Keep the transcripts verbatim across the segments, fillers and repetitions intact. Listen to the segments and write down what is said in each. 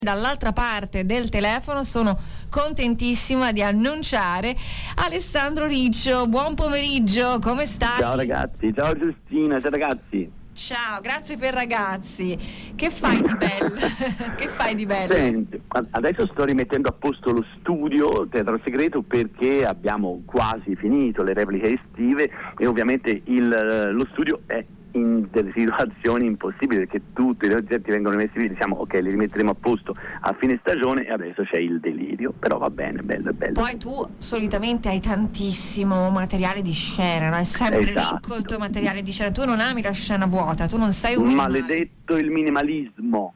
Dall'altra parte del telefono sono contentissima di annunciare Alessandro Riccio. Buon pomeriggio, come stai? Ciao ragazzi, ciao Giustina, ciao ragazzi. Ciao, grazie per ragazzi. Che fai di bello? Che fai di bello? Senti, adesso sto rimettendo a posto lo studio Teatro Segreto perché abbiamo quasi finito le repliche estive e ovviamente il, lo studio è in delle situazioni impossibili perché tutti gli oggetti vengono messi lì, diciamo ok, li rimetteremo a posto a fine stagione e adesso c'è il delirio, però va bene, bello e bello. Poi tu solitamente hai tantissimo materiale di scena, no? È sempre esatto. ricco il tuo materiale di scena, tu non ami la scena vuota, tu non sei un minimale. Maledetto il minimalismo.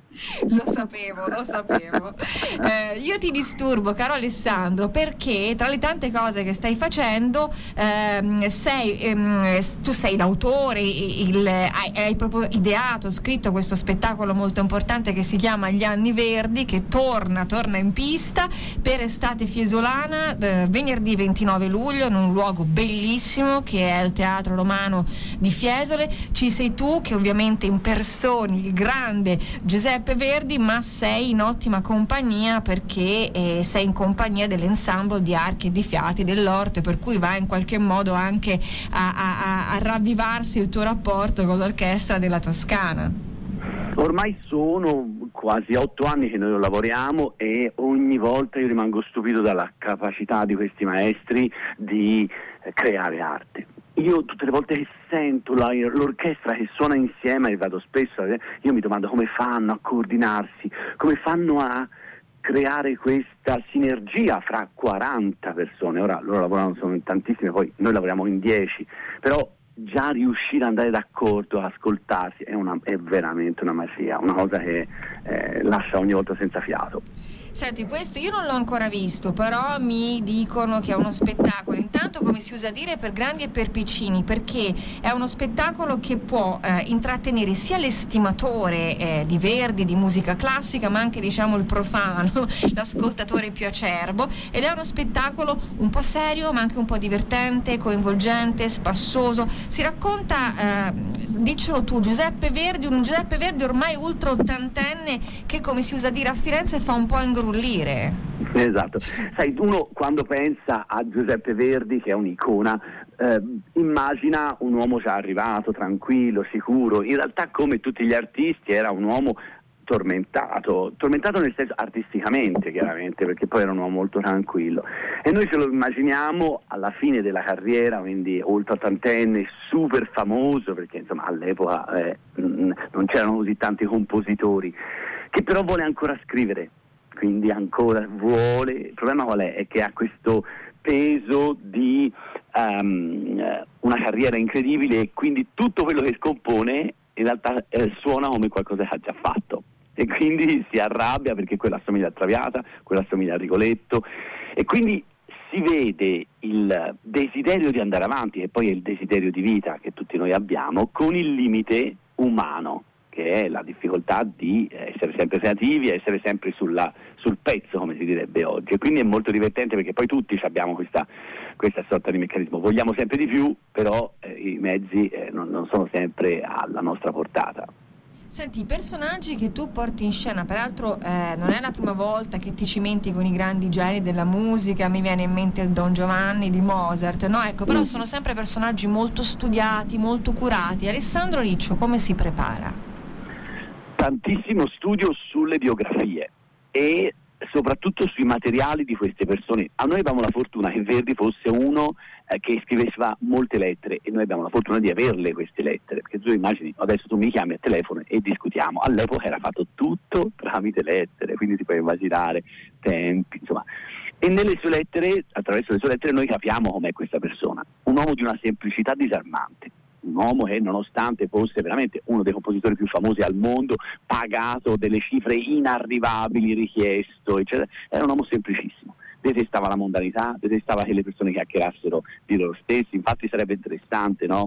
Lo sapevo, lo sapevo. Eh, io ti disturbo, caro Alessandro, perché tra le tante cose che stai facendo ehm, sei, ehm, tu sei l'autore, il, hai, hai proprio ideato, scritto questo spettacolo molto importante che si chiama Gli Anni Verdi, che torna, torna in pista per Estate Fiesolana eh, venerdì ventinove luglio in un luogo bellissimo che è il Teatro Romano di Fiesole. Ci sei tu che ovviamente impersoni il grande Giuseppe Verdi, ma sei in ottima compagnia perché eh, sei in compagnia dell'ensemble di archi e di fiati dell'Orto, per cui va in qualche modo anche a, a, a ravvivarsi il tuo rapporto con l'orchestra della Toscana. Ormai sono quasi otto anni che noi lavoriamo e ogni volta io rimango stupito dalla capacità di questi maestri di creare arte. Io tutte le volte che sento la, l'orchestra che suona insieme, e vado spesso, io mi domando come fanno a coordinarsi, come fanno a creare questa sinergia fra quaranta persone. Ora loro lavorano sono in tantissime, poi noi lavoriamo in dieci, però già riuscire ad andare d'accordo, ascoltarsi è, una, è veramente una magia, una cosa che eh, lascia ogni volta senza fiato. Senti, questo io non l'ho ancora visto, però mi dicono che è uno spettacolo, intanto come si usa dire, per grandi e per piccini, perché è uno spettacolo che può eh, intrattenere sia l'estimatore eh, di Verdi, di musica classica, ma anche diciamo il profano, l'ascoltatore più acerbo, ed è uno spettacolo un po' serio ma anche un po' divertente, coinvolgente, spassoso. Si racconta, eh, diccelo tu, Giuseppe Verdi, un Giuseppe Verdi ormai ultra ottantenne che, come si usa dire a Firenze, fa un po' ingrullire. Esatto, sai, uno quando pensa a Giuseppe Verdi, che è un'icona, eh, immagina un uomo già arrivato, tranquillo, sicuro. In realtà, come tutti gli artisti, era un uomo tormentato, tormentato nel senso artisticamente, chiaramente, perché poi era un uomo molto tranquillo. E noi ce lo immaginiamo alla fine della carriera, quindi oltre ottantenne, super famoso, perché insomma all'epoca eh, non c'erano così tanti compositori, che però vuole ancora scrivere. Quindi ancora vuole, il problema qual è? È che ha questo peso di um, una carriera incredibile e quindi tutto quello che scompone in realtà eh, suona come qualcosa che ha già fatto e quindi si arrabbia perché quella assomiglia a Traviata, quella assomiglia a Rigoletto e quindi si vede il desiderio di andare avanti, che poi è il desiderio di vita che tutti noi abbiamo, con il limite umano, che è la difficoltà di essere sempre creativi, essere sempre sulla, sul pezzo, come si direbbe oggi. E quindi è molto divertente perché poi tutti abbiamo questa, questa sorta di meccanismo. Vogliamo sempre di più, però eh, i mezzi eh, non, non sono sempre alla nostra portata. Senti, i personaggi che tu porti in scena, peraltro eh, non è la prima volta che ti cimenti con i grandi geni della musica, mi viene in mente il Don Giovanni di Mozart, no? Ecco, però sono sempre personaggi molto studiati, molto curati. Alessandro Riccio come si prepara? Tantissimo studio sulle biografie e soprattutto sui materiali di queste persone. A noi abbiamo la fortuna che Verdi fosse uno eh, che scriveva molte lettere e noi abbiamo la fortuna di averle queste lettere, perché tu immagini, adesso tu mi chiami a telefono e discutiamo, all'epoca era fatto tutto tramite lettere, quindi ti puoi immaginare tempi, insomma. E nelle sue lettere, attraverso le sue lettere, noi capiamo com'è questa persona, un uomo di una semplicità disarmante. Un uomo che nonostante fosse veramente uno dei compositori più famosi al mondo, pagato delle cifre inarrivabili, richiesto, eccetera, era un uomo semplicissimo. Detestava la mondanità, detestava che le persone chiacchierassero di loro stessi. Infatti sarebbe interessante, no?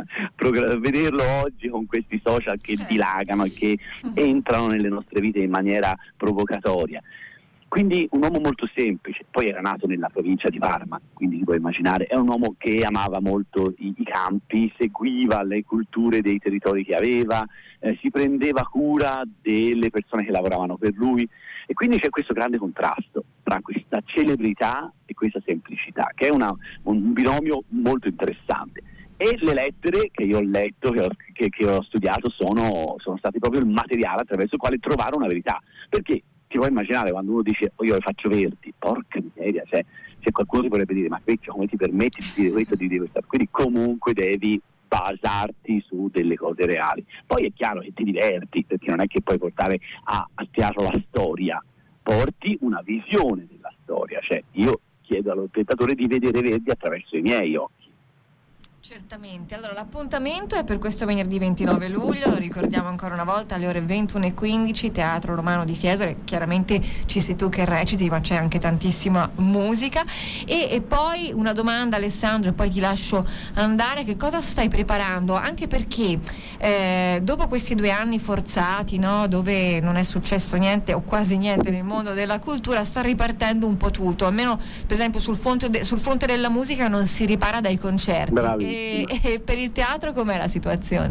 Vederlo oggi con questi social che dilagano e che entrano nelle nostre vite in maniera provocatoria. Quindi un uomo molto semplice, poi era nato nella provincia di Parma, quindi ti puoi immaginare, è un uomo che amava molto i, i campi, seguiva le culture dei territori che aveva, eh, si prendeva cura delle persone che lavoravano per lui, e quindi c'è questo grande contrasto tra questa celebrità e questa semplicità, che è una, un binomio molto interessante. E le lettere che io ho letto, che ho, che, che ho studiato, sono, sono stati proprio il materiale attraverso il quale trovare una verità, perché ti puoi immaginare quando uno dice oh, io le faccio verdi, porca miseria, cioè, se qualcuno ti potrebbe dire ma Vecchio, come ti permetti di dire questo, di dire questo? Quindi comunque devi basarti su delle cose reali. Poi è chiaro che ti diverti, perché non è che puoi portare a, a teatro la storia, porti una visione della storia, cioè io chiedo allo spettatore di vedere Verdi attraverso i miei occhi. Certamente, allora l'appuntamento è per questo venerdì ventinove luglio, lo ricordiamo ancora una volta, alle ore ventuno e quindici, Teatro Romano di Fiesole. Chiaramente ci sei tu che reciti, ma c'è anche tantissima musica. E, e poi una domanda, Alessandro, e poi ti lascio andare: che cosa stai preparando? Anche perché eh, dopo questi due anni forzati, no, dove non è successo niente o quasi niente nel mondo della cultura, sta ripartendo un po' tutto, almeno per esempio sul fronte, de- sul fronte della musica non si ripara dai concerti. Bravi. E, e per il teatro com'è la situazione?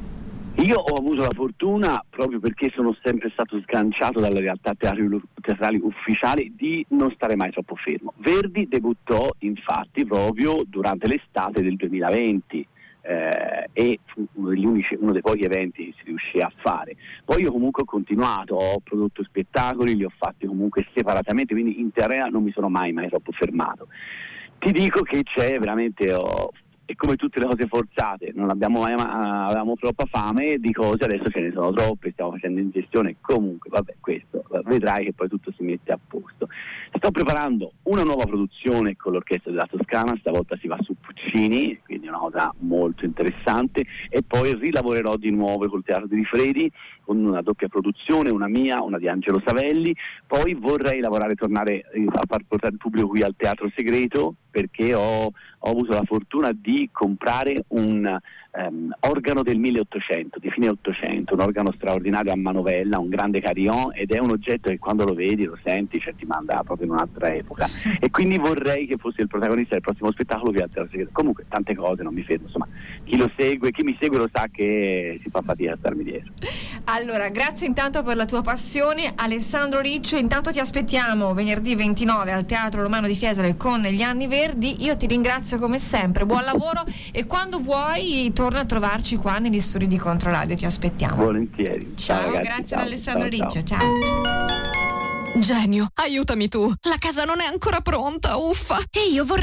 Io ho avuto la fortuna, proprio perché sono sempre stato sganciato dalle realtà teatrali, teatrali ufficiali, di non stare mai troppo fermo. Verdi debuttò infatti proprio durante l'estate del duemilaventi eh, e fu uno degli unici, uno dei pochi eventi che si riuscì a fare. Poi io comunque ho continuato, ho prodotto spettacoli, li ho fatti comunque separatamente, quindi in terrena non mi sono mai mai troppo fermato. Ti dico che c'è veramente... Oh, e come tutte le cose forzate, non abbiamo mai, avevamo troppa fame di cose, adesso ce ne sono troppe, stiamo facendo in gestione, comunque vabbè, questo vedrai che poi tutto si mette a posto. Sto preparando una nuova produzione con l'Orchestra della Toscana, stavolta si va su Puccini, quindi una cosa molto interessante, e poi rilavorerò di nuovo col Teatro di Rifredi con una doppia produzione, una mia, una di Angelo Savelli. Poi vorrei lavorare, tornare a far portare il pubblico qui al Teatro Segreto, perché ho, ho avuto la fortuna di comprare un um, organo del milleottocento, di fine ottocento, un organo straordinario a manovella, un grande carillon, ed è un oggetto che quando lo vedi, lo senti, cioè ti manda proprio in un'altra epoca, e quindi vorrei che fosse il protagonista del prossimo spettacolo qui al Teatro Segreto. Comunque tante cose, non mi fermo, insomma, chi lo segue, chi mi segue lo sa che si fa fatica a starmi dietro. Allora, grazie intanto per la tua passione, Alessandro Riccio. Intanto ti aspettiamo venerdì ventinove al Teatro Romano di Fiesole con Gli Anni Verdi. Io ti ringrazio come sempre, buon lavoro, e quando vuoi torna a trovarci qua negli studi di Controradio, ti aspettiamo. Volentieri. Ciao, ciao ragazzi, grazie ciao, ad Alessandro ciao, Riccio, ciao. ciao. Genio, aiutami tu. La casa non è ancora pronta, uffa. E io vorrei